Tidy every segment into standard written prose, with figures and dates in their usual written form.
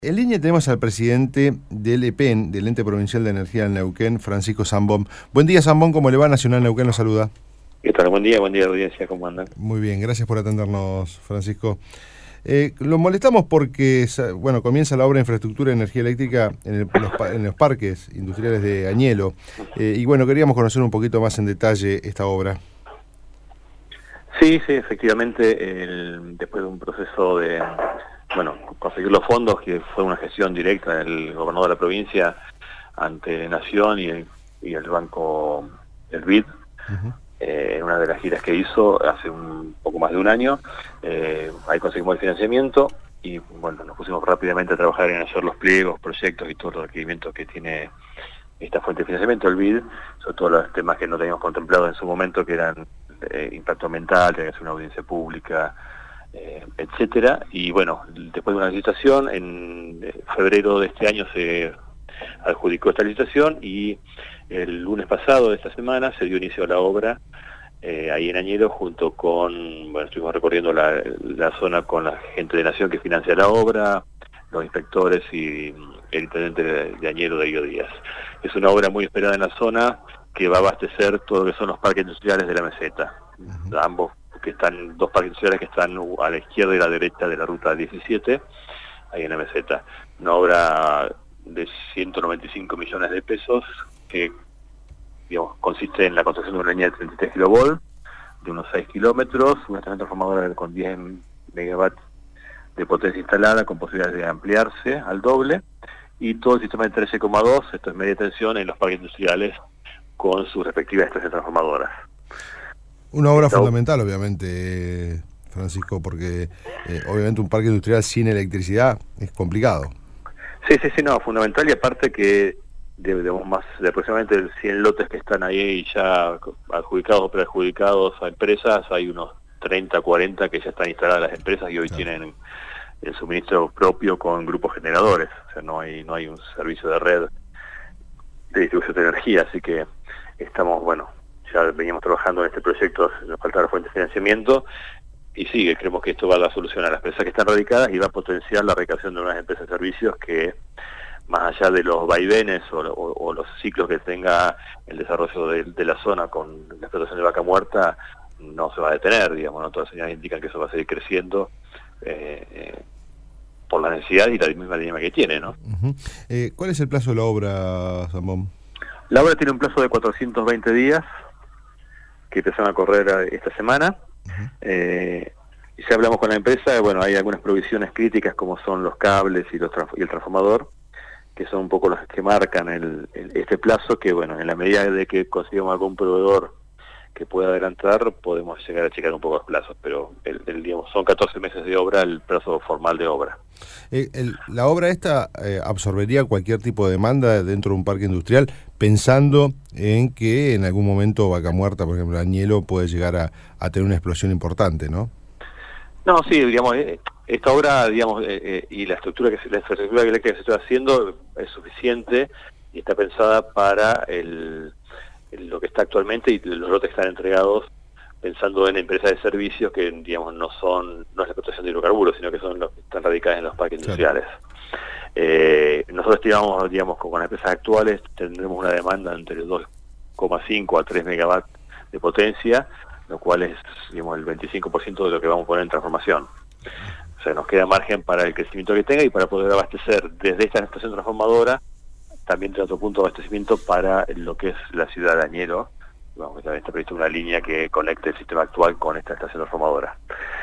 En línea tenemos al presidente del EPEN, del Ente Provincial de Energía en Neuquén, Francisco Zambón. Buen día, Zambón, ¿cómo le va? Nacional Neuquén lo saluda. ¿Qué tal? Buen día, audiencia, ¿cómo andan? Muy bien, gracias por atendernos, Francisco. Lo molestamos porque, bueno, comienza la obra de infraestructura de energía eléctrica en los parques industriales de Añelo. Y bueno, queríamos conocer un poquito más en detalle esta obra. Sí, efectivamente, después de un proceso de, conseguir los fondos, que fue una gestión directa del gobernador de la provincia ante Nación y el banco, el BID, en una de las giras que hizo hace un poco más de un año. Ahí conseguimos el financiamiento y bueno, nos pusimos rápidamente a trabajar en hacer los pliegos, proyectos y todos los requerimientos que tiene esta fuente de financiamiento, el BID, sobre todo los temas que no teníamos contemplados en su momento, que eran impacto ambiental, tenía que ser una audiencia pública, etcétera. Y bueno, después de una licitación, en febrero de este año se adjudicó esta licitación y el lunes pasado de esta semana se dio inicio a la obra ahí en Añelo, junto con, bueno, estuvimos recorriendo la zona con la gente de Nación que financia la obra, los inspectores y el intendente de Añelo, Darío Díaz. Es una obra muy esperada en la zona que va a abastecer todo lo que son los parques industriales de la meseta. Ambos, dos parques industriales que están a la izquierda y a la derecha de la ruta 17, ahí en la meseta. Una obra de 195 millones de pesos que, digamos, consiste en la construcción de una línea de 33 kilovolt, de unos 6 kilómetros, una estación transformadora con 10 megawatts de potencia instalada, con posibilidades de ampliarse al doble, y todo el sistema de 13,2, esto es media tensión, en los parques industriales con sus respectivas estaciones transformadoras. Una obra fundamental, obviamente, Francisco, porque obviamente un parque industrial sin electricidad es complicado. Sí, no, fundamental, y aparte que debemos más de aproximadamente 100 lotes que están ahí ya adjudicados o preadjudicados a empresas, hay unos 30, 40 que ya están instaladas las empresas y hoy tienen el suministro propio con grupos generadores, o sea, no hay un servicio de red de distribución de energía, así que estamos, bueno, ya veníamos trabajando en este proyecto, nos falta la fuente de financiamiento, y sí, creemos que esto va a dar solución a las empresas que están radicadas y va a potenciar la recaptación de unas empresas de servicios que, más allá de los vaivenes o los ciclos que tenga el desarrollo de la zona con la explotación de vaca muerta, no se va a detener, digamos, ¿no? Todas las señales indican que eso va a seguir creciendo por la necesidad y la misma dinámica que tiene, ¿no? ¿Cuál es el plazo de la obra, Zambón? La obra tiene un plazo de 420 días, que empezaron a correr esta semana. Y si hablamos con la empresa, bueno, hay algunas provisiones críticas como son los cables y el transformador, que son un poco los que marcan este plazo, que bueno, en la medida de que consigamos algún proveedor que pueda adelantar, podemos llegar a checar un poco los plazos, pero digamos, son 14 meses de obra el plazo formal de obra. ¿La obra esta absorbería cualquier tipo de demanda dentro de un parque industrial, pensando en que en algún momento Vaca Muerta, por ejemplo, Añelo, puede llegar a tener una explosión importante, ¿no? No, sí, digamos, esta obra, digamos, y la infraestructura eléctrica que se está haciendo es suficiente y está pensada para lo que está actualmente y los lotes que están entregados, pensando en empresas de servicios que, digamos, no es la explotación de hidrocarburos, sino que son los que están radicadas en los parques industriales. Nosotros estimamos, digamos, con las empresas actuales tendremos una demanda entre 2,5 a 3 megawatts de potencia, lo cual es, digamos, el 25% de lo que vamos a poner en transformación. O sea, nos queda margen para el crecimiento que tenga y para poder abastecer desde esta estación transformadora, también tiene otro punto de abastecimiento para lo que es la ciudad de Añelo. Vamos, también está prevista una línea que conecte el sistema actual con esta estación transformadora.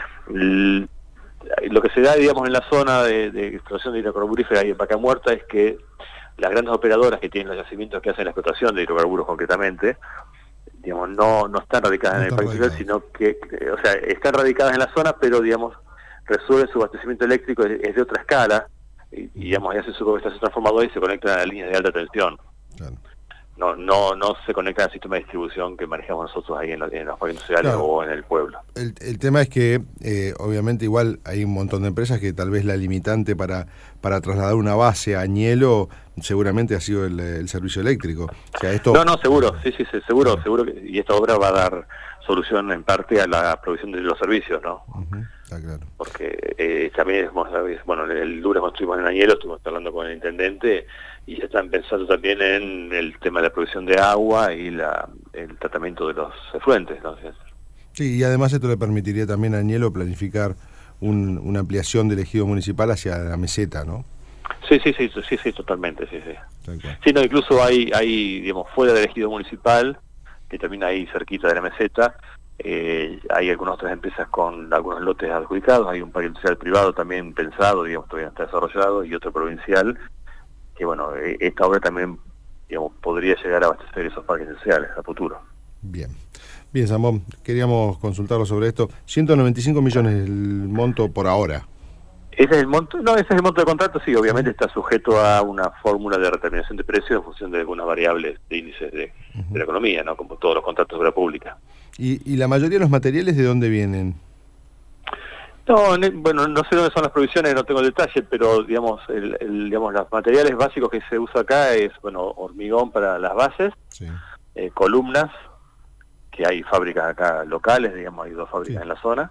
Lo que se da, digamos, en la zona de explotación de hidrocarburífera y en Vaca Muerta es que las grandes operadoras que tienen los yacimientos que hacen la explotación de hidrocarburos concretamente, digamos, no están radicadas en el parque industrial, sino que, o sea, están radicadas en la zona, pero, digamos, resuelven su abastecimiento eléctrico es de otra escala, y digamos, y hacen su estación transformadora y se conectan a las líneas de alta tensión. Claro. No se conectan al sistema de distribución que manejamos nosotros ahí en los parques industriales, claro, o en el pueblo. El tema es que, obviamente, igual hay un montón de empresas que tal vez la limitante para trasladar una base a Añelo seguramente ha sido el servicio eléctrico. O sea, esto... No, seguro, sí, seguro, y esta obra va a dar solución en parte a la provisión de los servicios, ¿no? Está claro. Porque también, bueno, el lunes cuando estuvimos en Añelo, estuvimos hablando con el intendente y ya están pensando también en el tema de la provisión de agua y el tratamiento de los efluentes, ¿no? Sí, y además esto le permitiría también a Añelo planificar una ampliación del ejido municipal hacia la meseta, ¿no? Sí, totalmente, sí. Sí, no, incluso hay, digamos, fuera del ejido municipal, que también ahí cerquita de la meseta, hay algunas otras empresas con algunos lotes adjudicados, hay un parque industrial privado también pensado, digamos, todavía no está desarrollado, y otro provincial, que bueno, esta obra también, digamos, podría llegar a abastecer esos parques industriales a futuro. Bien, Zambón, queríamos consultarlo sobre esto. 195 millones el monto por ahora. ¿Ese es el monto? No, ese es el monto de contrato, sí, obviamente está sujeto a una fórmula de determinación de precios en función de algunas variables de índices de la economía, ¿no? Como todos los contratos de obra pública. ¿Y la mayoría de los materiales de dónde vienen? No, bueno, no sé dónde son las provisiones, no tengo el detalle, pero digamos, digamos, los materiales básicos que se usa acá es, bueno, hormigón para las bases, sí. Columnas, que hay fábricas acá locales, digamos, hay 2 fábricas en la zona,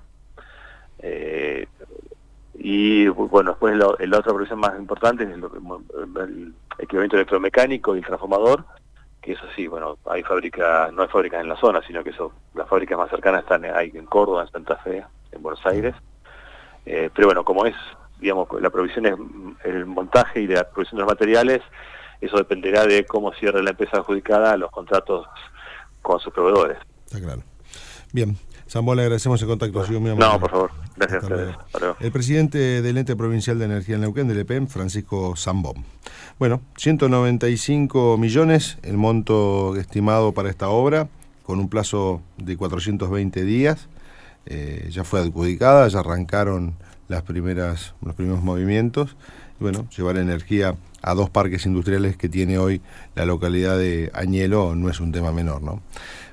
y bueno, después la otra provisión más importante es el equipamiento electromecánico y el transformador, que eso sí, bueno, no hay fábricas en la zona, sino que las fábricas más cercanas hay en Córdoba, en Santa Fe, en Buenos Aires, pero bueno, como es, digamos, la provisión es el montaje y la provisión de los materiales, eso dependerá de cómo cierre la empresa adjudicada los contratos con sus proveedores. Está claro. Bien, Zambón, le agradecemos el contacto. No, por favor. Gracias a ustedes. El presidente del Ente Provincial de Energía en Neuquén, del EPEM, Francisco Zambón. Bueno, 195 millones, el monto estimado para esta obra, con un plazo de 420 días. Ya fue adjudicada, ya arrancaron los primeros movimientos. Y bueno, llevar energía a 2 parques industriales que tiene hoy la localidad de Añelo no es un tema menor, ¿no?